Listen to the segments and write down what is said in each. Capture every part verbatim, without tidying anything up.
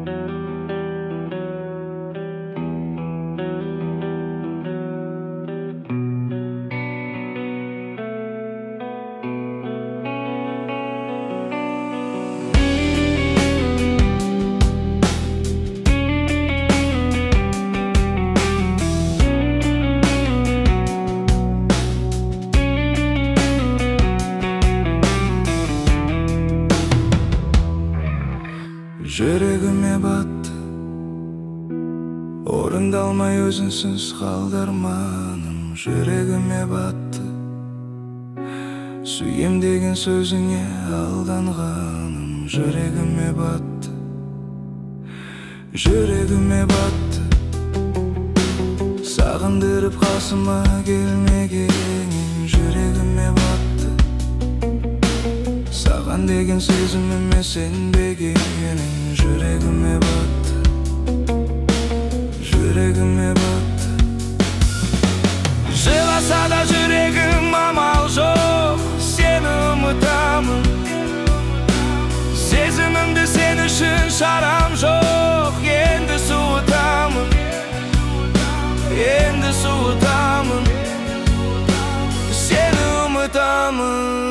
Жүрегіме батты, орындалмай өзіңсіз қалды арманым. Жүрегіме батты, сүйем деген сөзіңе алданғаным. Жүрегіме батты, жүрегіме батты, сағындырып қасыма келмегенің. Жүрегіме батты, саған деген сезіміме сенбегенің. Жүрегіме батты, жүрегіме батты. Жыласа да жүрегім амал жоқ, сені ұмытамын. Сезімімді сен үшін шарам жоқ. Енді суытамын, енді суытамын, сені ұмытамын.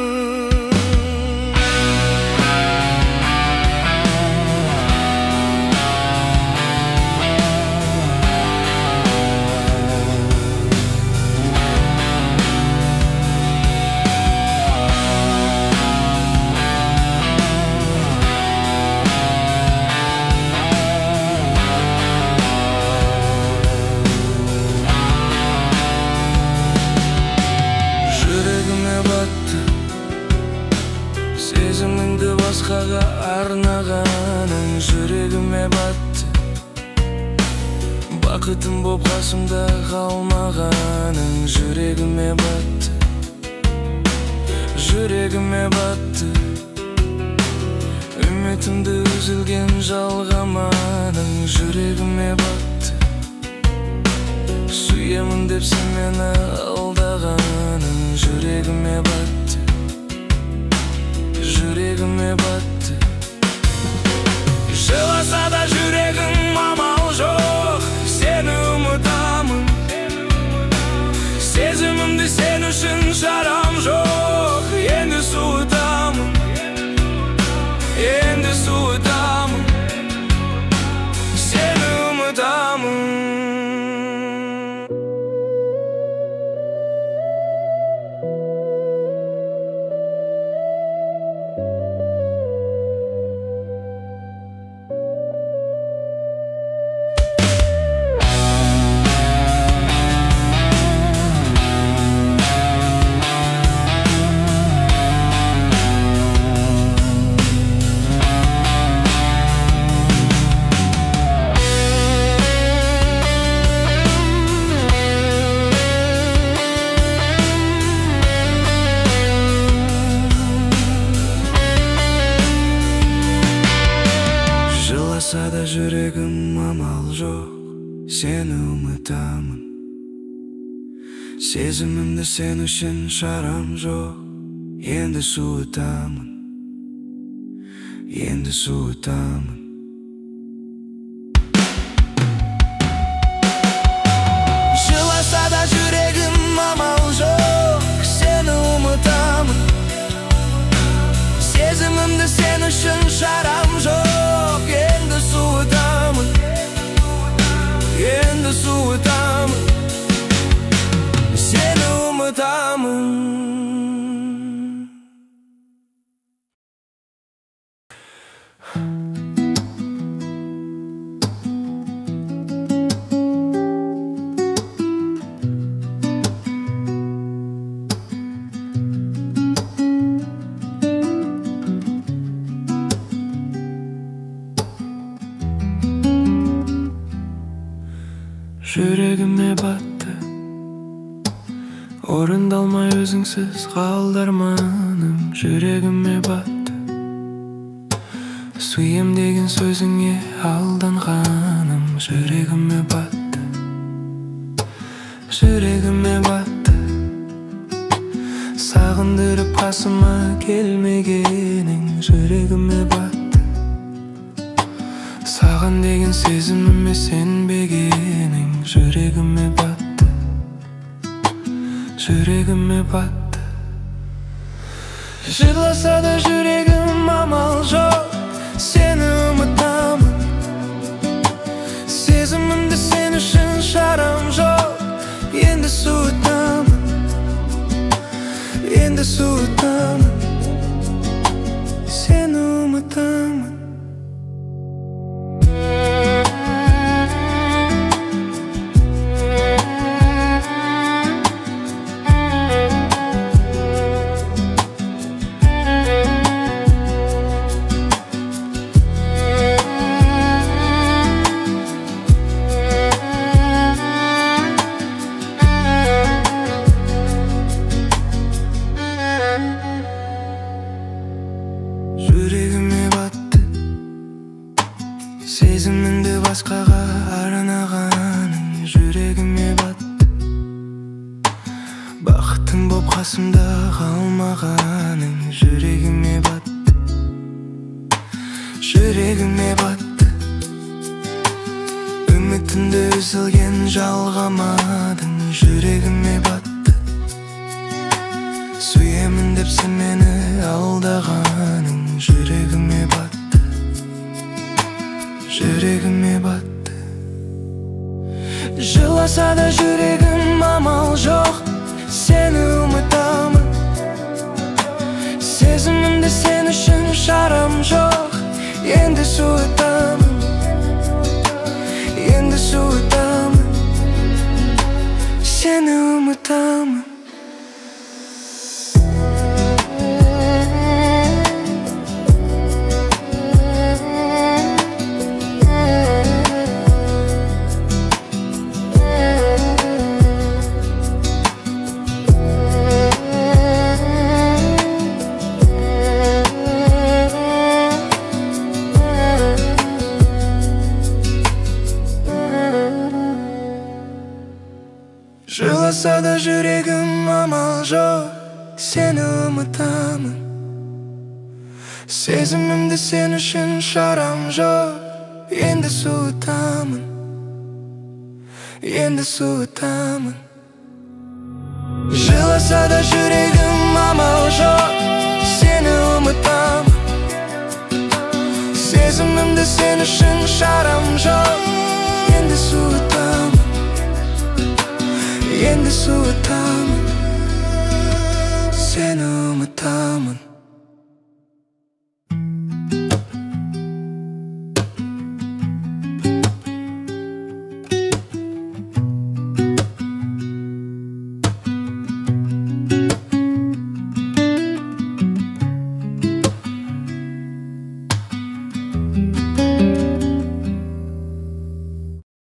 Сезіміңді басқаға арнағаның. Жүрегіме батты, бақытым боп қасымда қалмағаның. Жүрегіме батты, жүрегіме батты, үмітімді үзілген жалғаманың. Жүрегіме батты, сүйемін деп сен мені алдағаның. Жүрегіме батты, жүрегіме батты. Жыласа да жүрегім амал жоқ, сені ұмытамын. Сезімімді сен үшін шарам жоқ. Енді суытамын, енді суытамын, сені ұмытамын. Жыласа да жүрегім амал жоқ, сені ұмытамын. Сезімімді сен үшін шарам жоқ. Енді суытамын, енді суытамын. Жыласа да жүрегім амал жоқ, сені ұмытамын. Сезімімді сен үшін шарам жоқ. Енді суытамын, енді суытамын, сені ұмытамын. Жүрегіме батты, орындалмай өзіңсіз қалды арманым. Жүрегіме батты, сүйем деген сөзіңе алданғаным. Жүрегіме батты, жүрегіме батты, сағындырып қасыма келмегенің. Жүрегіме батты, Саған деген сезіміме сенбегенің жүрегіме батты, жүрегіме батты. Жырласа да жүрегім амал жоқ, сені ұмытамын. Сезімімді сен үшін шарам жоқ, енді суытамын, енді суытамын, сені ұмытамын. Жүрегіме батты, сезіміңді басқаға арнағаның жүрегіме батты. Бақытым боп қасымда қалмағаның жүрегіме батты, жүрегіме батты. Үмітімді үзілген жалғамадың жүрегіме батты. Сүйемін деп сен мені алдағаның жүрегіме батты, жүрегіме батты. Жыласа да жүрегім амал жоқ, сені ұмытамын. Сезімімді сен үшін шарам жоқ, енді суытамын, енді суытамын, сені ұмытамын. Жыласа да жүрегім амал жоқ, сені ұмытамын. Сезімімді сен үшін шарам жоқ, енді суытамын, енді суытамын. Жыласа да жүрегім амал жоқ, сені ұмытамын. Сезімімді сен үшін шарам жоқ, енді суытамын, енді суытамын, сені ұмытамын.